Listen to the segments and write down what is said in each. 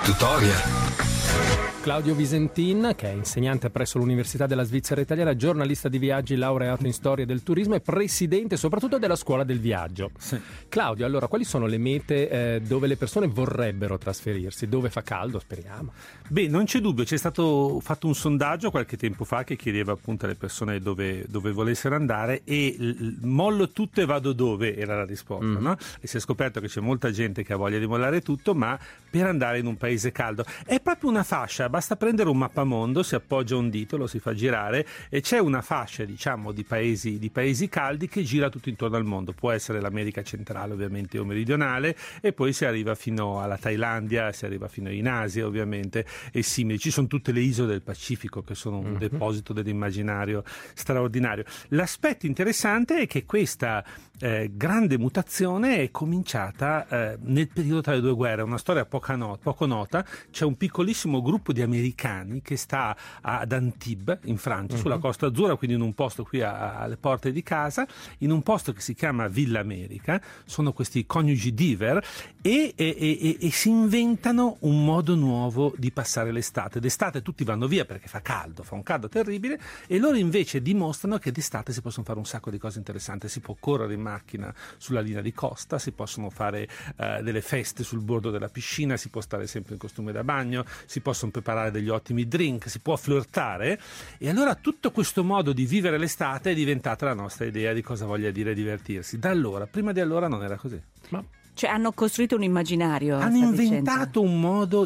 tutorial. Claudio Visentin, che è insegnante presso l'Università della Svizzera Italiana, giornalista di viaggi, laureato in storia del turismo e presidente soprattutto della scuola del viaggio. Sì. Claudio, allora, quali sono le mete dove le persone vorrebbero trasferirsi? Dove fa caldo, speriamo? Beh, non c'è dubbio, c'è stato fatto un sondaggio qualche tempo fa che chiedeva appunto alle persone dove volessero andare e mollo tutto e vado dove era la risposta, no? E si è scoperto che c'è molta gente che ha voglia di mollare tutto, ma per andare in un paese caldo. È proprio una fascia, basta prendere un mappamondo, si appoggia un dito, lo si fa girare e c'è una fascia, diciamo, di paesi caldi che gira tutto intorno al mondo. Può essere l'America centrale, ovviamente, o meridionale, e poi si arriva fino alla Thailandia, si arriva fino in Asia, ovviamente, e simili. Ci sono tutte le isole del Pacifico che sono un deposito dell'immaginario straordinario. L'aspetto interessante è che questa grande mutazione è cominciata nel periodo tra le due guerre, una storia poco nota. C'è un piccolissimo gruppo di americani che sta ad Antibes in Francia, sulla Costa Azzurra, quindi in un posto qui alle porte di casa, in un posto che si chiama Villa America. Sono questi coniugi diver e si inventano un modo nuovo di passare l'estate. D'estate tutti vanno via perché fa un caldo terribile, e loro invece dimostrano che d'estate si possono fare un sacco di cose interessanti. Si può correre in macchina sulla linea di costa, si possono fare delle feste sul bordo della piscina, si può stare sempre in costume da bagno, si possono preparare degli ottimi drink, si può flirtare. E allora tutto questo modo di vivere l'estate è diventata la nostra idea di cosa voglia dire divertirsi. Da allora, prima di allora non era così. Cioè hanno costruito un immaginario. Hanno inventato un modo,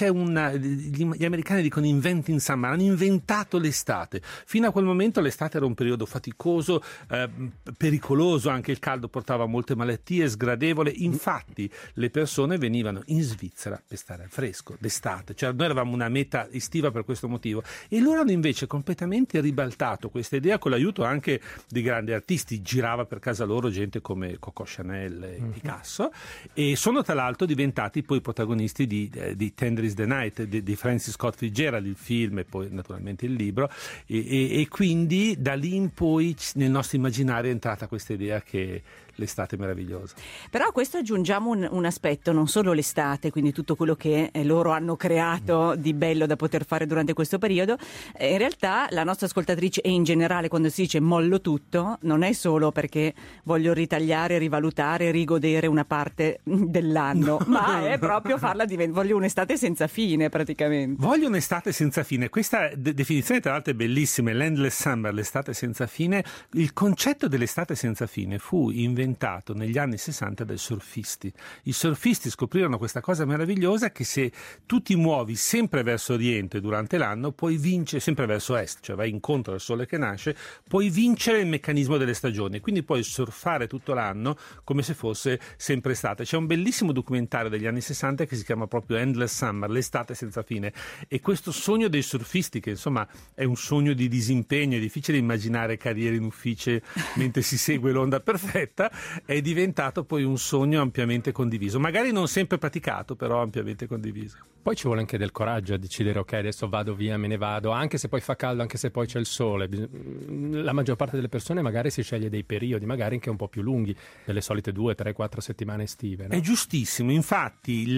gli americani dicono inventing summer, hanno inventato l'estate. Fino a quel momento l'estate era un periodo faticoso, pericoloso, anche il caldo portava molte malattie, sgradevole. Infatti le persone venivano in Svizzera per stare al fresco d'estate, cioè noi eravamo una meta estiva per questo motivo, e loro hanno invece completamente ribaltato questa idea con l'aiuto anche di grandi artisti. Girava per casa loro gente come Coco Chanel e Picasso, e sono tra l'altro diventati poi protagonisti di Tender is the Night di Francis Scott Fitzgerald, il film e poi naturalmente il libro, e quindi da lì in poi nel nostro immaginario è entrata questa idea che l'estate è meravigliosa. Però a questo aggiungiamo un aspetto, non solo l'estate, quindi tutto quello che loro hanno creato di bello da poter fare durante questo periodo. In realtà la nostra ascoltatrice, e in generale quando si dice mollo tutto, non è solo perché voglio ritagliare, rivalutare, rigodere una parte dell'anno, ma è proprio voglio un'estate senza fine praticamente. Voglio un'estate senza fine. Questa definizione tra l'altro è bellissima, l'endless summer, l'estate senza fine. Il concetto dell'estate senza fine fu inventato negli anni 60 dai surfisti. I surfisti scoprirono questa cosa meravigliosa, che se tu ti muovi sempre verso oriente durante l'anno puoi vincere, sempre verso est, cioè vai incontro al sole che nasce, puoi vincere il meccanismo delle stagioni, quindi puoi surfare tutto l'anno come se fosse sempre estate. C'è un bellissimo documentario degli anni 60 che si chiama proprio Endless Summer, l'estate senza fine, e questo sogno dei surfisti, che insomma è un sogno di disimpegno, è difficile immaginare carriere in ufficio mentre si segue l'onda perfetta, è diventato poi un sogno ampiamente condiviso, magari non sempre praticato, però ampiamente condiviso. Poi ci vuole anche del coraggio a decidere ok, adesso vado via, me ne vado, anche se poi fa caldo, anche se poi c'è il sole. La maggior parte delle persone magari si sceglie dei periodi magari anche un po' più lunghi delle solite 2, 3, 4 settimane estive, no? È giustissimo, infatti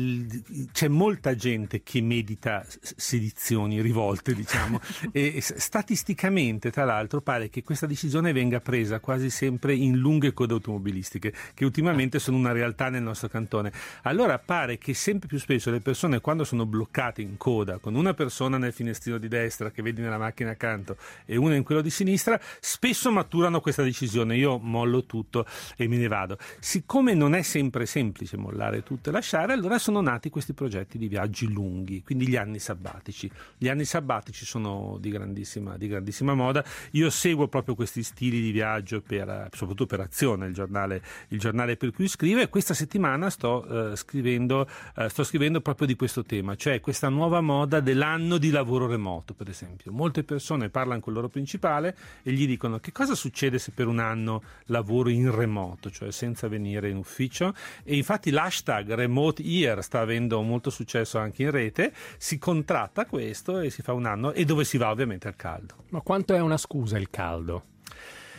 c'è molta gente che medita sedizioni, rivolte, diciamo, e statisticamente tra l'altro pare che questa decisione venga presa quasi sempre in lunghe code automobilistiche, che ultimamente sono una realtà nel nostro cantone. Allora pare che sempre più spesso le persone, quando sono bloccate in coda con una persona nel finestrino di destra che vedi nella macchina accanto e una in quello di sinistra, spesso maturano questa decisione: io mollo tutto e me ne vado. Siccome non è sempre semplice mollare tutto e lasciare, allora sono nati questi progetti di viaggi lunghi, quindi gli anni sabbatici. Gli anni sabbatici sono di grandissima moda. Io seguo proprio questi stili di viaggio soprattutto per Azione, il giornale per cui scrivo, e questa settimana sto scrivendo proprio di questo tema, cioè questa nuova moda dell'anno di lavoro remoto, per esempio. Molte persone parlano con il loro principale e gli dicono: che cosa succede se per un anno lavoro in remoto, cioè senza venire in ufficio? E infatti l'hashtag Remote Year sta avendo molto successo anche in rete. Si contratta questo e si fa un anno, e dove si va? Ovviamente al caldo. Ma quanto è una scusa il caldo?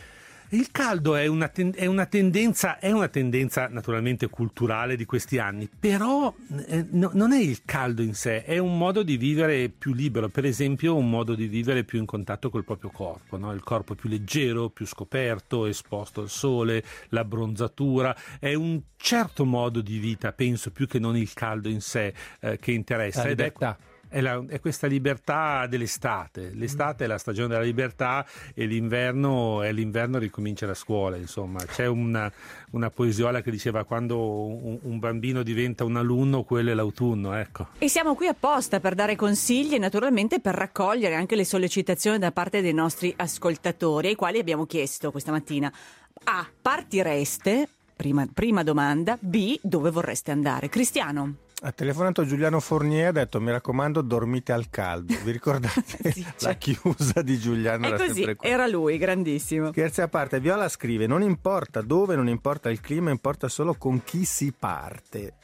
Il caldo è una tendenza naturalmente culturale di questi anni, però non è il caldo in sé, è un modo di vivere più libero, per esempio un modo di vivere più in contatto col proprio corpo, no? Il corpo più leggero, più scoperto, esposto al sole, l'abbronzatura, è un certo modo di vita, penso, più che non il caldo in sé che interessa. La libertà. È questa libertà dell'estate. L'estate è la stagione della libertà e l'inverno ricomincia la scuola, insomma. C'è una poesiola che diceva: quando un bambino diventa un alunno, quello è l'autunno, ecco. E siamo qui apposta per dare consigli e naturalmente per raccogliere anche le sollecitazioni da parte dei nostri ascoltatori, ai quali abbiamo chiesto questa mattina: A, partireste? Prima domanda. B, dove vorreste andare? Cristiano. Ha telefonato Giuliano Fornier e ha detto: mi raccomando, dormite al caldo. Vi ricordate Sì, la chiusa di Giuliano? È Era così, sempre qua. era lui, grandissimo. Scherzi a parte, Viola scrive: non importa dove, non importa il clima, importa solo con chi si parte.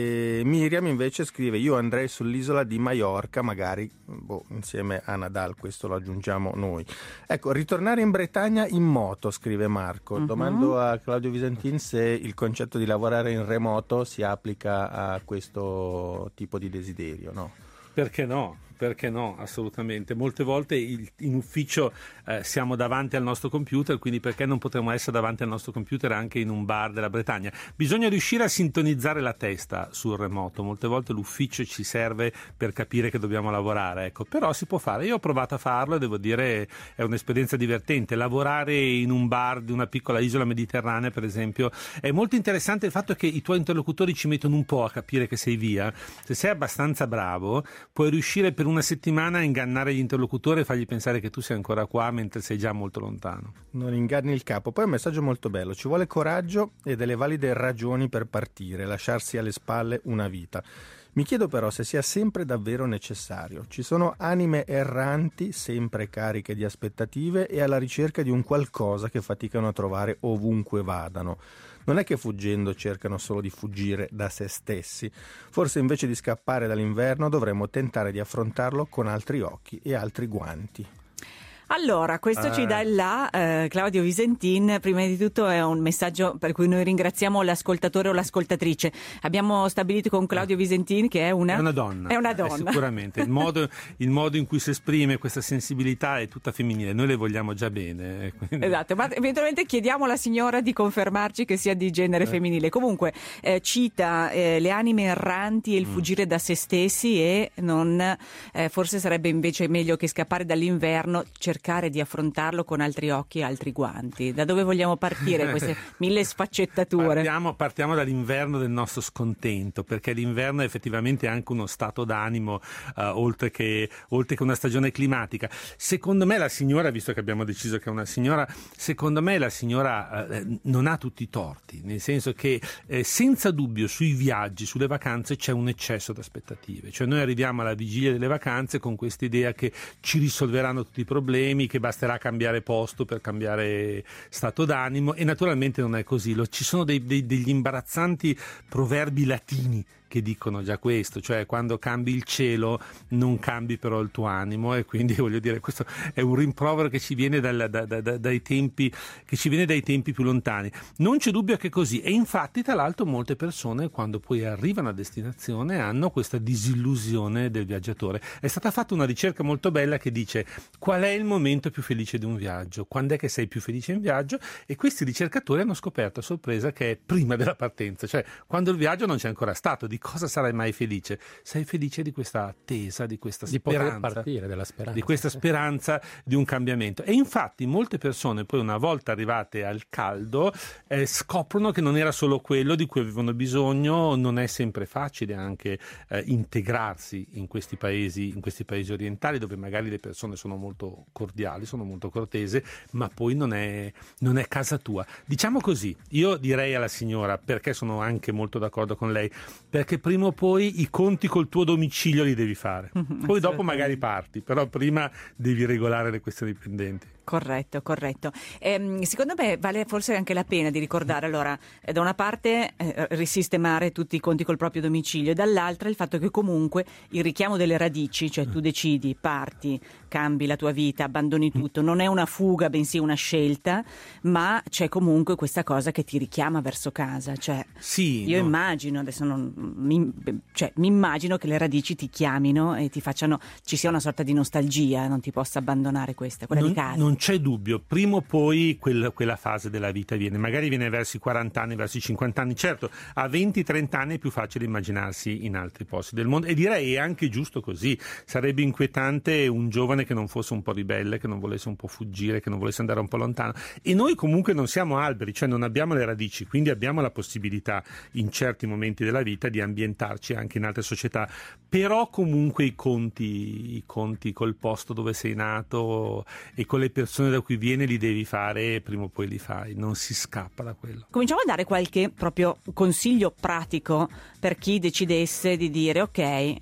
E Miriam invece scrive: io andrei sull'isola di Maiorca, magari insieme a Nadal, questo lo aggiungiamo noi. Ecco, ritornare in Bretagna in moto, scrive Marco. Domando a Claudio Visentin se il concetto di lavorare in remoto si applica a questo tipo di desiderio, no? Perché no? Perché no? Assolutamente. Molte volte in ufficio siamo davanti al nostro computer, quindi perché non potremmo essere davanti al nostro computer anche in un bar della Bretagna? Bisogna riuscire a sintonizzare la testa sul remoto. Molte volte l'ufficio ci serve per capire che dobbiamo lavorare, ecco. Però si può fare. Io ho provato a farlo e devo dire è un'esperienza divertente. Lavorare in un bar di una piccola isola mediterranea, per esempio, è molto interessante il fatto che i tuoi interlocutori ci mettono un po' a capire che sei via. Se sei abbastanza bravo, puoi riuscire per una settimana a ingannare gli interlocutori e fargli pensare che tu sei ancora qua mentre sei già molto lontano. Non inganni il capo. Poi un messaggio molto bello: ci vuole coraggio e delle valide ragioni per partire, lasciarsi alle spalle una vita. Mi chiedo però se sia sempre davvero necessario. Ci sono anime erranti, sempre cariche di aspettative e alla ricerca di un qualcosa che faticano a trovare ovunque vadano. Non è che fuggendo cercano solo di fuggire da se stessi. Forse invece di scappare dall'inverno dovremmo tentare di affrontarlo con altri occhi e altri guanti. Allora, questo ci dà il là, Claudio Visentin. Prima di tutto è un messaggio per cui noi ringraziamo l'ascoltatore o l'ascoltatrice. Abbiamo stabilito con Claudio Visentin che è una donna. È una donna. Sicuramente. Il modo in cui si esprime questa sensibilità è tutta femminile. Noi le vogliamo già bene. Quindi... Esatto, ma eventualmente chiediamo alla signora di confermarci che sia di genere femminile. Comunque cita le anime erranti e il fuggire da se stessi e non forse sarebbe invece meglio che scappare dall'inverno, cercare di affrontarlo con altri occhi e altri guanti. Da dove vogliamo partire queste mille sfaccettature? Partiamo dall'inverno del nostro scontento, perché l'inverno è effettivamente anche uno stato d'animo, oltre che una stagione climatica. Secondo me la signora, visto che abbiamo deciso che è una signora, secondo me la signora non ha tutti i torti, nel senso che senza dubbio sui viaggi, sulle vacanze c'è un eccesso di aspettative. Cioè noi arriviamo alla vigilia delle vacanze con questa idea che ci risolveranno tutti i problemi, che basterà cambiare posto per cambiare stato d'animo, e naturalmente non è così. Ci sono degli imbarazzanti proverbi latini che dicono già questo, cioè quando cambi il cielo non cambi però il tuo animo, e quindi voglio dire, questo è un rimprovero che ci viene dai tempi più lontani. Non c'è dubbio che è così, e infatti tra l'altro molte persone quando poi arrivano a destinazione hanno questa disillusione del viaggiatore. È stata fatta una ricerca molto bella che dice: qual è il momento più felice di un viaggio? Quando è che sei più felice in viaggio? E questi ricercatori hanno scoperto a sorpresa che è prima della partenza, cioè quando il viaggio non c'è ancora stato. Di cosa sarai mai felice? Sei felice di questa attesa, di questa speranza, di poter partire, della speranza, di questa speranza di un cambiamento. E infatti molte persone poi, una volta arrivate al caldo, scoprono che non era solo quello di cui avevano bisogno. Non è sempre facile anche integrarsi in questi paesi orientali, dove magari le persone sono molto cordiali, sono molto cortesi, ma poi non è casa tua. Diciamo così, io direi alla signora, perché sono anche molto d'accordo con lei, perché prima o poi i conti col tuo domicilio li devi fare. Poi dopo magari parti, però prima devi regolare le questioni pendenti. Corretto. Secondo me vale forse anche la pena di ricordare, allora, da una parte risistemare tutti i conti col proprio domicilio, e dall'altra il fatto che comunque il richiamo delle radici, cioè tu decidi, parti, cambi la tua vita, abbandoni tutto, non è una fuga bensì una scelta, ma c'è comunque questa cosa che ti richiama verso casa, cioè sì, io no. immagino, adesso mi immagino che le radici ti chiamino e ti facciano, ci sia una sorta di nostalgia, non ti possa abbandonare questa, quella di casa. Non c'è dubbio, prima o poi quella fase della vita viene, magari viene verso i 40 anni, verso i 50 anni, certo, a 20-30 anni è più facile immaginarsi in altri posti del mondo, e direi è anche giusto così. Sarebbe inquietante un giovane che non fosse un po' ribelle, che non volesse un po' fuggire, che non volesse andare un po' lontano, e noi comunque non siamo alberi, cioè non abbiamo le radici, quindi abbiamo la possibilità in certi momenti della vita di ambientarci anche in altre società, però comunque i conti col posto dove sei nato e con le persone da cui viene li devi fare, e prima o poi li fai, non si scappa da quello. Cominciamo a dare qualche proprio consiglio pratico per chi decidesse di dire ok,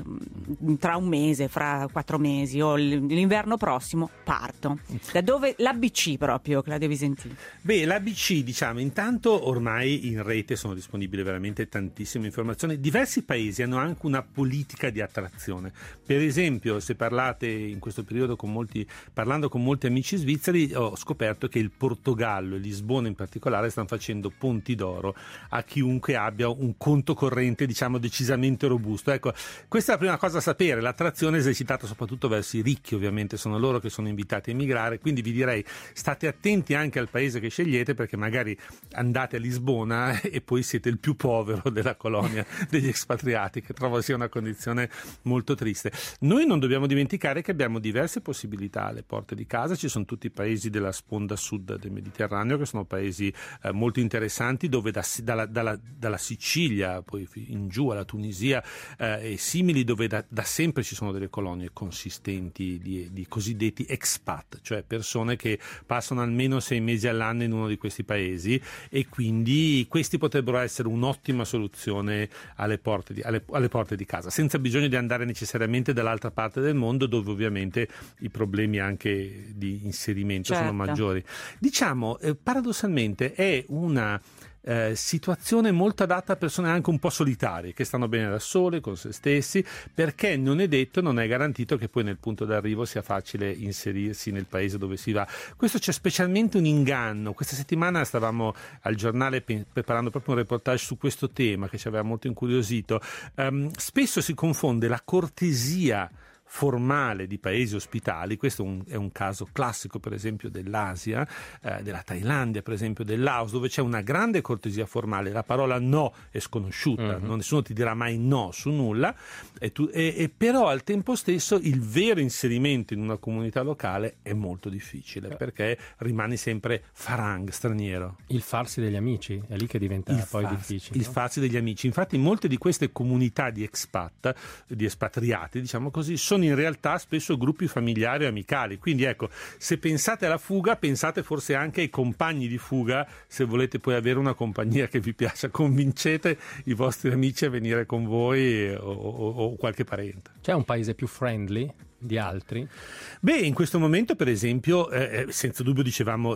tra un mese, fra 4 mesi o l'inverno prossimo parto. Da dove? L'ABC proprio, che la devi sentire. Beh, l'ABC, diciamo, intanto ormai in rete sono disponibili veramente tantissime informazioni. Diversi paesi hanno anche una politica di attrazione. Per esempio, se parlate in questo periodo parlando con molti amici svizzeri, ho scoperto che il Portogallo e Lisbona in particolare stanno facendo ponti d'oro a chiunque abbia un conto corrente, diciamo, decisamente robusto. Ecco, questa è la prima cosa da sapere. L'attrazione è esercitata soprattutto verso i ricchi, ovviamente sono loro che sono invitati a emigrare, quindi vi direi state attenti anche al paese che scegliete, perché magari andate a Lisbona e poi siete il più povero della colonia degli espatriati, che trovo sia una condizione molto triste. Noi non dobbiamo dimenticare che abbiamo diverse possibilità alle porte di casa. Ci sono tutti i paesi della sponda sud del Mediterraneo, che sono paesi molto interessanti, dove dalla Sicilia poi in giù alla Tunisia e simili, dove da sempre ci sono delle colonie consistenti di cosiddetti expat, cioè persone che passano almeno 6 mesi all'anno in uno di questi paesi, e quindi questi potrebbero essere un'ottima soluzione alle porte di casa, senza bisogno di andare necessariamente dall'altra parte del mondo, dove ovviamente i problemi anche di inserimento sono maggiori. Diciamo, paradossalmente è una situazione molto adatta a persone anche un po' solitarie, che stanno bene da sole con se stessi, perché non è detto, non è garantito che poi nel punto d'arrivo sia facile inserirsi nel paese dove si va. Questo c'è specialmente un inganno. Questa settimana stavamo al giornale preparando proprio un reportage su questo tema che ci aveva molto incuriosito. Spesso si confonde la cortesia formale di paesi ospitali, questo è un caso classico per esempio dell'Asia, della Thailandia per esempio, del Laos, dove c'è una grande cortesia formale, la parola no è sconosciuta, nessuno ti dirà mai no su nulla, però al tempo stesso il vero inserimento in una comunità locale è molto difficile, perché rimani sempre farang, straniero. Il farsi degli amici, è lì che diventa poi difficile. Il farsi degli amici, infatti molte di queste comunità di expat, di espatriati diciamo così, sono in realtà spesso gruppi familiari o amicali, quindi ecco, se pensate alla fuga, pensate forse anche ai compagni di fuga, se volete poi avere una compagnia che vi piaccia, convincete i vostri amici a venire con voi o qualche parente. C'è un paese più friendly di altri? Beh, in questo momento per esempio senza dubbio dicevamo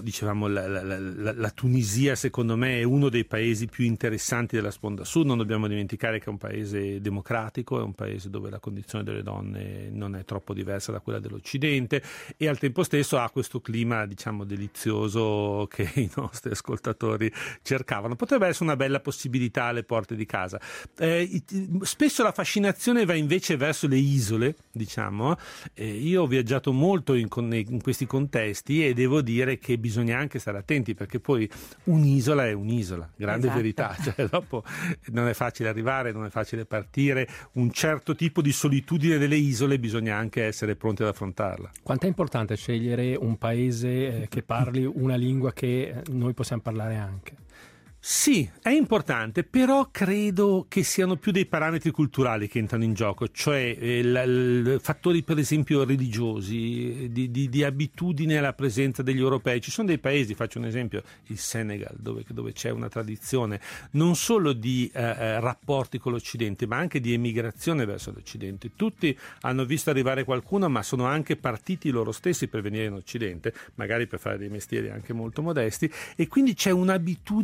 la Tunisia secondo me è uno dei paesi più interessanti della sponda sud. Non dobbiamo dimenticare che è un paese democratico, è un paese dove la condizione delle donne non è troppo diversa da quella dell'Occidente, e al tempo stesso ha questo clima diciamo delizioso che i nostri ascoltatori cercavano. Potrebbe essere una bella possibilità alle porte di casa. Spesso la fascinazione va invece verso le isole, diciamo. Io ho viaggiato molto in questi contesti e devo dire che bisogna anche stare attenti, perché poi un'isola è un'isola, grande verità, cioè dopo non è facile arrivare, non è facile partire, un certo tipo di solitudine delle isole bisogna anche essere pronti ad affrontarla. Quanto è importante scegliere un paese che parli una lingua che noi possiamo parlare anche? Sì, è importante, però credo che siano più dei parametri culturali che entrano in gioco, cioè fattori per esempio religiosi, di abitudine alla presenza degli europei. Ci sono dei paesi, faccio un esempio, il Senegal, dove c'è una tradizione non solo di rapporti con l'Occidente, ma anche di emigrazione verso l'Occidente. Tutti hanno visto arrivare qualcuno, ma sono anche partiti loro stessi per venire in Occidente, magari per fare dei mestieri anche molto modesti, e quindi c'è un'abitudine agli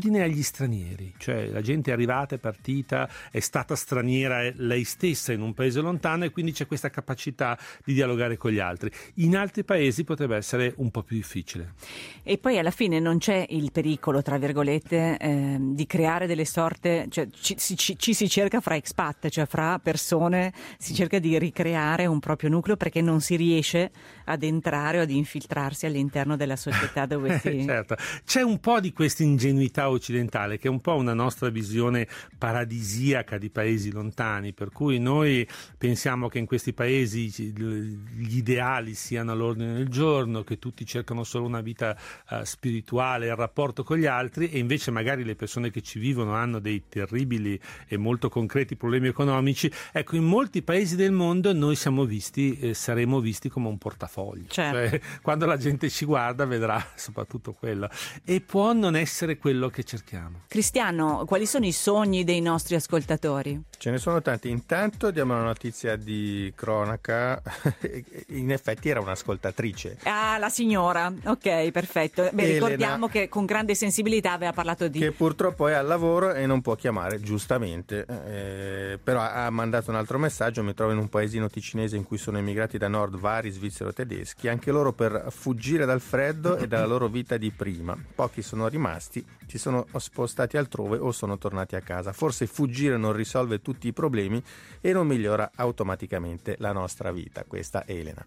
stranieri, cioè la gente è arrivata, è partita, è stata straniera lei stessa in un paese lontano e quindi c'è questa capacità di dialogare con gli altri. In altri paesi potrebbe essere un po' più difficile. E poi alla fine non c'è il pericolo, tra virgolette, di creare delle sorte, cioè ci si cerca fra expat, cioè fra persone, si cerca di ricreare un proprio nucleo perché non si riesce ad entrare o ad infiltrarsi all'interno della società dove si... Certo, c'è un po' di questa ingenuità occidentale che è un po' una nostra visione paradisiaca di paesi lontani, per cui noi pensiamo che in questi paesi gli ideali siano all'ordine del giorno, che tutti cercano solo una vita spirituale, il rapporto con gli altri, e invece magari le persone che ci vivono hanno dei terribili e molto concreti problemi economici. Ecco, in molti paesi del mondo noi saremo visti come un portafoglio. Certo. Cioè, quando la gente ci guarda vedrà soprattutto quello, e può non essere quello che cerchiamo. Cristiano, quali sono i sogni dei nostri ascoltatori? Ce ne sono tanti. Intanto diamo una notizia di cronaca. In effetti era un'ascoltatrice. Ah, la signora. Ok, perfetto. Beh, Elena, ricordiamo che con grande sensibilità aveva parlato di... che purtroppo è al lavoro e non può chiamare, giustamente. Però ha mandato un altro messaggio. Mi trovo in un paesino ticinese in cui sono emigrati da nord vari svizzero-tedeschi, anche loro per fuggire dal freddo e dalla loro vita di prima. Pochi sono rimasti, si sono spostati altrove o sono tornati a casa. Forse fuggire non risolve tutti i problemi e non migliora automaticamente la nostra vita. Questa è Elena.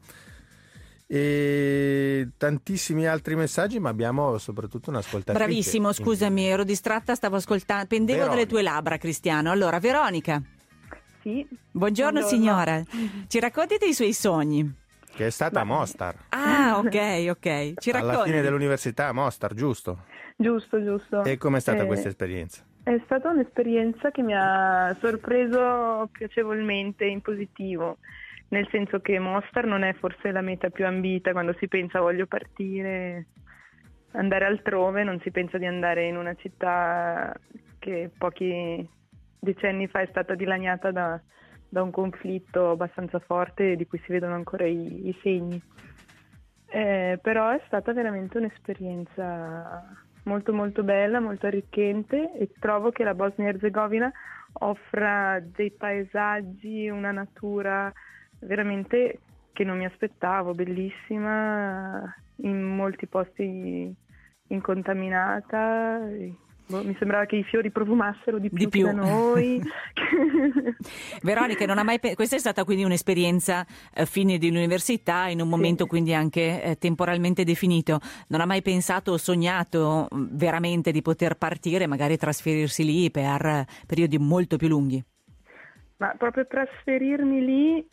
E tantissimi altri messaggi, ma abbiamo soprattutto un'ascoltatrice. Bravissimo, scusami, ero distratta, stavo ascoltando, pendevo Veronica. dalle tue labbra, Cristiano. Allora, Veronica. Sì. Buongiorno signora, ci racconti dei suoi sogni? Che è stata a Mostar. Ah, ok, ci racconti. Alla fine dell'università a Mostar, giusto? Giusto. E com'è stata questa esperienza? È stata un'esperienza che mi ha sorpreso piacevolmente in positivo, nel senso che Mostar non è forse la meta più ambita quando si pensa voglio partire, andare altrove, non si pensa di andare in una città che pochi decenni fa è stata dilaniata da un conflitto abbastanza forte di cui si vedono ancora i segni. Però è stata veramente un'esperienza molto molto bella, molto arricchente, e trovo che la Bosnia-Herzegovina offra dei paesaggi, una natura veramente che non mi aspettavo, bellissima, in molti posti incontaminata. Mi sembrava che i fiori profumassero di più. Che da noi. Veronica, non ha mai questa è stata quindi un'esperienza fine di università, in un momento quindi anche temporalmente definito. Non ha mai pensato o sognato veramente di poter partire, magari trasferirsi lì per periodi molto più lunghi? Ma proprio trasferirmi lì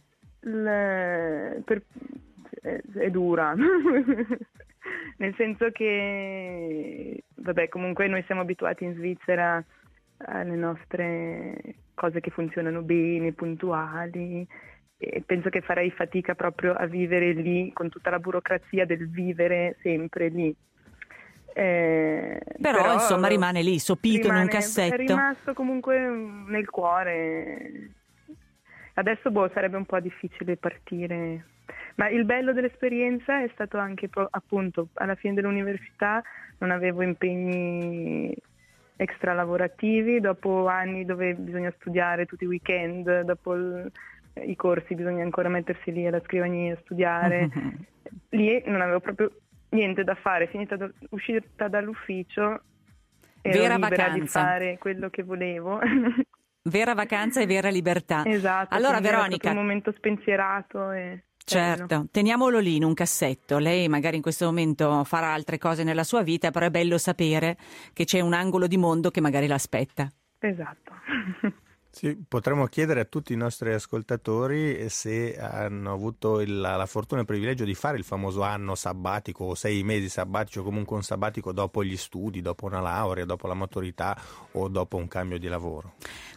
è dura. Nel senso che, vabbè, comunque noi siamo abituati in Svizzera alle nostre cose che funzionano bene, puntuali, e penso che farei fatica proprio a vivere lì con tutta la burocrazia del vivere sempre lì. Però insomma rimane lì, sopito in un cassetto. È rimasto comunque nel cuore. Adesso sarebbe un po' difficile partire. Ma il bello dell'esperienza è stato anche appunto alla fine dell'università non avevo impegni extra lavorativi, dopo anni dove bisogna studiare tutti i weekend, dopo i corsi bisogna ancora mettersi lì alla scrivania a studiare. Lì non avevo proprio niente da fare, uscita dall'ufficio ero vera libera vacanza. Di fare quello che volevo. Vera vacanza e vera libertà. Esatto, allora Veronica, era stato un momento spensierato e certo, teniamolo lì in un cassetto. Lei magari in questo momento farà altre cose nella sua vita, però è bello sapere che c'è un angolo di mondo che magari l'aspetta. Esatto. Sì, potremmo chiedere a tutti i nostri ascoltatori se hanno avuto la fortuna e il privilegio di fare il famoso anno sabbatico o 6 mesi sabbatici, o comunque un sabbatico dopo gli studi, dopo una laurea, dopo la maturità o dopo un cambio di lavoro.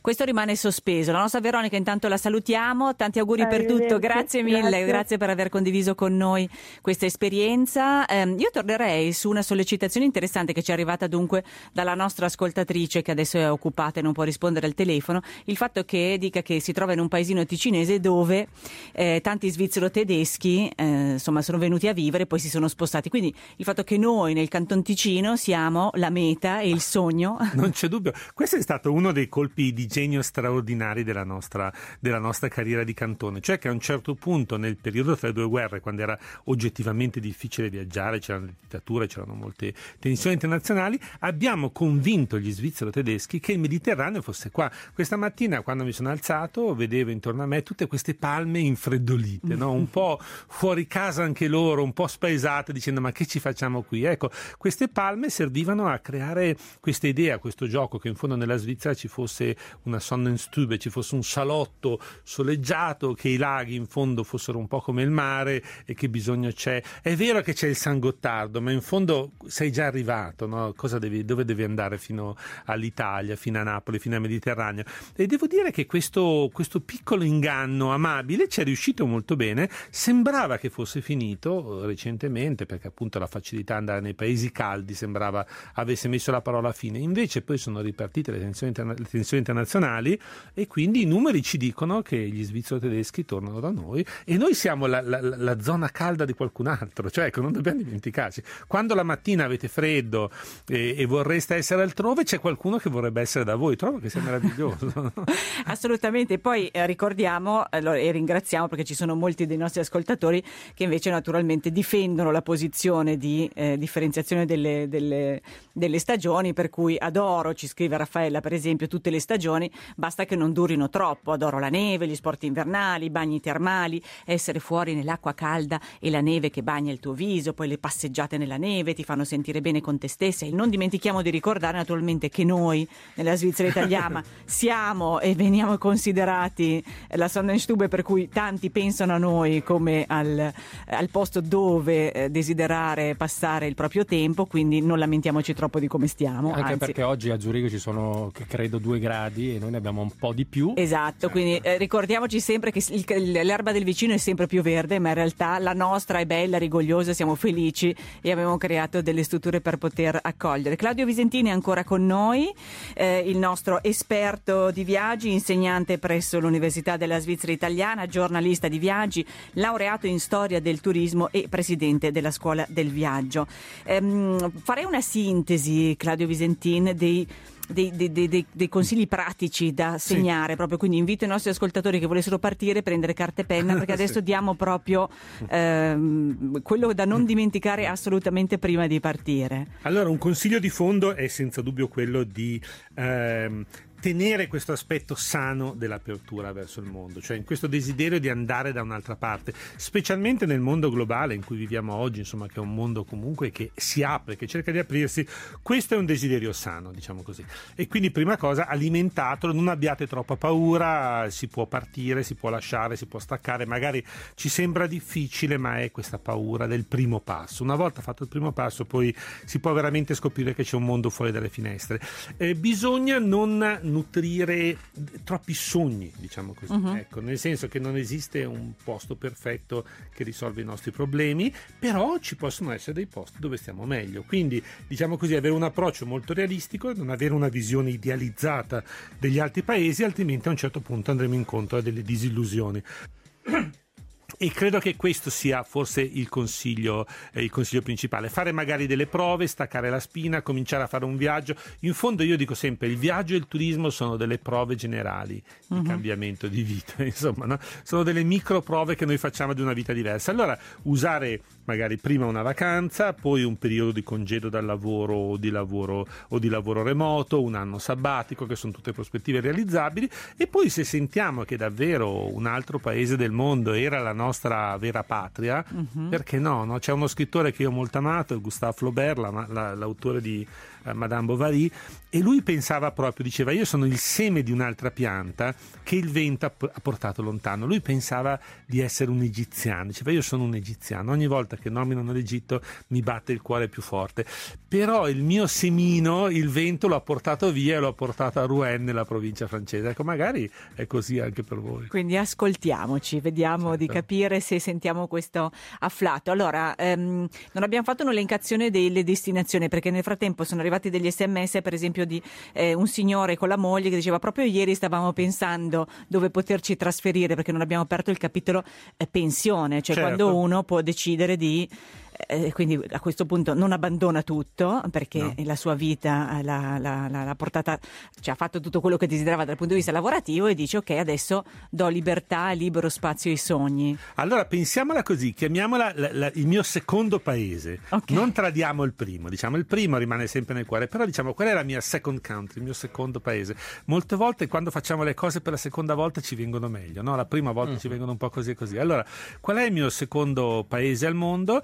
questo rimane sospeso. La nostra Veronica intanto la salutiamo, tanti auguri per tutto, grazie mille, grazie per aver condiviso con noi questa esperienza. Io tornerei su una sollecitazione interessante che ci è arrivata dunque dalla nostra ascoltatrice, che adesso è occupata e non può rispondere al telefono, il fatto che dica che si trova in un paesino ticinese dove tanti svizzero-tedeschi insomma sono venuti a vivere e poi si sono spostati, quindi il fatto che noi nel Canton Ticino siamo la meta e il sogno. Non c'è dubbio, questo è stato uno dei colpi di genio straordinari della nostra carriera di cantone, cioè che a un certo punto nel periodo tra le due guerre, quando era oggettivamente difficile viaggiare, c'erano le dittature, c'erano molte tensioni internazionali, abbiamo convinto gli svizzero-tedeschi che il Mediterraneo fosse qua. Questa mattina quando mi sono alzato vedevo intorno a me tutte queste palme infreddolite, no? Un po' fuori casa anche loro, un po' spaesate, dicendo ma che ci facciamo qui? Ecco, queste palme servivano a creare questa idea, questo gioco, che in fondo nella Svizzera ci fosse una Sonnenstube, ci fosse un salotto soleggiato, che i laghi in fondo fossero un po' come il mare e che bisogno c'è. È vero che c'è il San Gottardo, ma in fondo sei già arrivato, no? Dove devi andare fino all'Italia, fino a Napoli, fino al Mediterraneo? E devo dire che questo piccolo inganno amabile ci è riuscito molto bene. Sembrava che fosse finito recentemente, perché appunto la facilità di andare nei paesi caldi sembrava avesse messo la parola fine. Invece poi sono ripartite le tensioni internazionali e quindi i numeri ci dicono che gli svizzero-tedeschi tornano da noi e noi siamo la zona calda di qualcun altro. Cioè, ecco, non dobbiamo dimenticarci. Quando la mattina avete freddo e vorreste essere altrove, c'è qualcuno che vorrebbe essere da voi. Trovo che sia meraviglioso. Assolutamente. Poi ricordiamo e ringraziamo, perché ci sono molti dei nostri ascoltatori che invece naturalmente difendono la posizione di differenziazione delle stagioni, per cui adoro, ci scrive Raffaella per esempio, tutte le stagioni, basta che non durino troppo. Adoro la neve, gli sport invernali, i bagni termali, essere fuori nell'acqua calda e la neve che bagna il tuo viso, poi le passeggiate nella neve ti fanno sentire bene con te stessa. E non dimentichiamo di ricordare naturalmente che noi nella Svizzera italiana siamo e veniamo considerati la Sonnenstube, per cui tanti pensano a noi come al posto dove desiderare passare il proprio tempo, quindi non lamentiamoci troppo di come stiamo. Anche perché oggi a Zurigo ci sono, credo, 2 gradi e noi ne abbiamo un po' di più. Esatto, quindi ricordiamoci sempre che l'erba del vicino è sempre più verde, ma in realtà la nostra è bella, rigogliosa, siamo felici e abbiamo creato delle strutture per poter accogliere. Claudio Visentini è ancora con noi, il nostro esperto di viaggi, insegnante presso l'Università della Svizzera Italiana, giornalista di viaggi, laureato in storia del turismo e presidente della scuola del viaggio. Farei una sintesi, Claudio Visentin, dei consigli pratici da segnare, sì. Proprio, quindi invito i nostri ascoltatori che volessero partire a prendere carta e penna, perché adesso sì. Diamo proprio quello da non dimenticare assolutamente prima di partire. Allora, un consiglio di fondo è senza dubbio quello di tenere questo aspetto sano dell'apertura verso il mondo, cioè in questo desiderio di andare da un'altra parte, specialmente nel mondo globale in cui viviamo oggi, insomma, che è un mondo comunque che si apre, che cerca di aprirsi. Questo è un desiderio sano, diciamo così, e quindi prima cosa alimentatelo, non abbiate troppa paura, si può partire, si può lasciare, si può staccare, magari ci sembra difficile, ma è questa paura del primo passo. Una volta fatto il primo passo poi si può veramente scoprire che c'è un mondo fuori dalle finestre. Bisogna non nutrire troppi sogni, diciamo così, ecco, nel senso che non esiste un posto perfetto che risolve i nostri problemi, però ci possono essere dei posti dove stiamo meglio, quindi diciamo così, avere un approccio molto realistico, non avere una visione idealizzata degli altri paesi, altrimenti a un certo punto andremo incontro a delle disillusioni. E credo che questo sia forse il consiglio principale: fare magari delle prove, staccare la spina, cominciare a fare un viaggio. In fondo io dico sempre, il viaggio e il turismo sono delle prove generali di cambiamento di vita, insomma, no? Sono delle micro prove che noi facciamo di una vita diversa. Allora usare magari prima una vacanza, poi un periodo di congedo dal lavoro o di lavoro remoto, un anno sabbatico, che sono tutte prospettive realizzabili, e poi se sentiamo che davvero un altro paese del mondo era la nostra vera patria, perché no? C'è uno scrittore che io ho molto amato, Gustave Flaubert, l'autore di Madame Bovary, e lui pensava proprio, diceva: io sono il seme di un'altra pianta che il vento ha portato lontano. Lui pensava di essere un egiziano, diceva: io sono un egiziano, ogni volta che nominano l'Egitto mi batte il cuore più forte, però il mio semino il vento lo ha portato via e l'ho portato a Rouen, nella provincia francese. Ecco, magari è così anche per voi. Quindi ascoltiamoci, vediamo di capire se sentiamo questo afflato. Allora, non abbiamo fatto un'elencazione delle destinazioni, perché nel frattempo sono arrivati degli SMS, per esempio di un signore con la moglie che diceva: proprio ieri stavamo pensando dove poterci trasferire, perché non abbiamo aperto il capitolo pensione, cioè quando uno può decidere di quindi a questo punto non abbandona tutto, perché la sua vita l'ha portata, cioè ha fatto tutto quello che desiderava dal punto di vista lavorativo, e dice: ok, adesso do libertà, libero spazio ai sogni. Allora pensiamola così, chiamiamola il mio secondo paese, non tradiamo il primo, diciamo il primo rimane sempre nel cuore, però diciamo qual è la mia second country, il mio secondo paese. Molte volte quando facciamo le cose per la seconda volta ci vengono meglio, no? La prima volta ci vengono un po' così e così. Allora, qual è il mio secondo paese al mondo?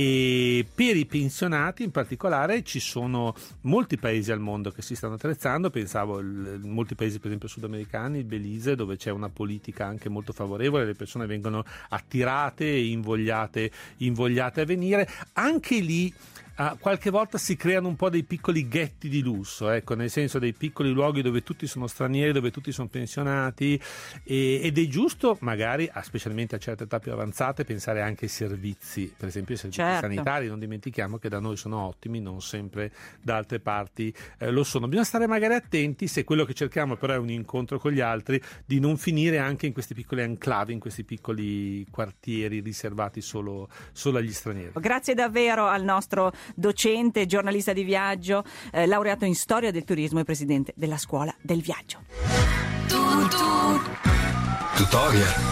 E per i pensionati in particolare ci sono molti paesi al mondo che si stanno attrezzando. Pensavo molti paesi, per esempio sudamericani, il Belize, dove c'è una politica anche molto favorevole, le persone vengono attirate e invogliate a venire. Anche lì qualche volta si creano un po' dei piccoli ghetti di lusso, ecco, nel senso dei piccoli luoghi dove tutti sono stranieri, dove tutti sono pensionati, ed è giusto magari, specialmente a certe età più avanzate, pensare anche ai servizi, per esempio i servizi sanitari. Non dimentichiamo che da noi sono ottimi, non sempre da altre parti lo sono. Bisogna stare magari attenti, se quello che cerchiamo però è un incontro con gli altri, di non finire anche in questi piccoli enclavi, in questi piccoli quartieri riservati solo agli stranieri. Grazie davvero al nostro docente, giornalista di viaggio, laureato in storia del turismo e presidente della scuola del viaggio. Tutorial.